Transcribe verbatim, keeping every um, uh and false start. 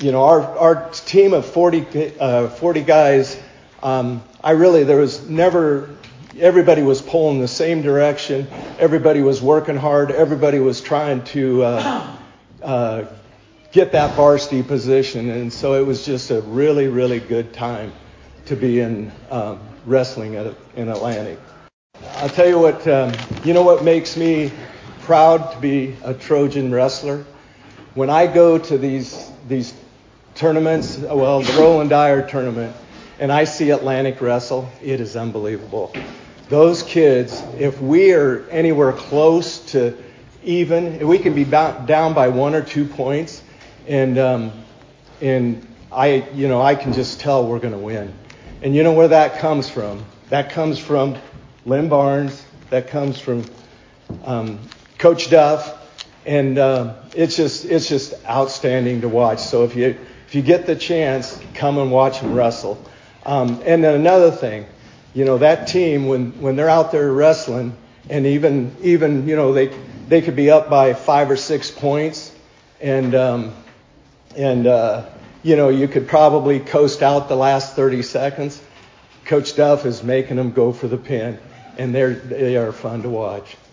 you know, our our team of forty, uh, forty guys, um, I really, there was never, everybody was pulling the same direction. Everybody was working hard. Everybody was trying to uh, uh, get that varsity position. And so it was just a really, really good time to be in um, wrestling at, in Atlantic. I'll tell you what, um, you know what makes me proud to be a Trojan wrestler? When I go to these these tournaments, well, the Roland Dyer tournament, and I see Atlantic wrestle, it is unbelievable. Those kids, if we are anywhere close to even, if we can be down by one or two points, and um, and I, you know, I can just tell we're going to win. And you know where that comes from? That comes from Lynn Barnes. That comes from um, Coach Duff. And uh, it's just it's just outstanding to watch. So if you if you get the chance, come and watch them wrestle. Um, and then another thing, you know, that team when, when they're out there wrestling, and even even you know they they could be up by five or six points, and um, and uh, you know you could probably coast out the last thirty seconds. Coach Duff is making them go for the pin, and they're they are fun to watch.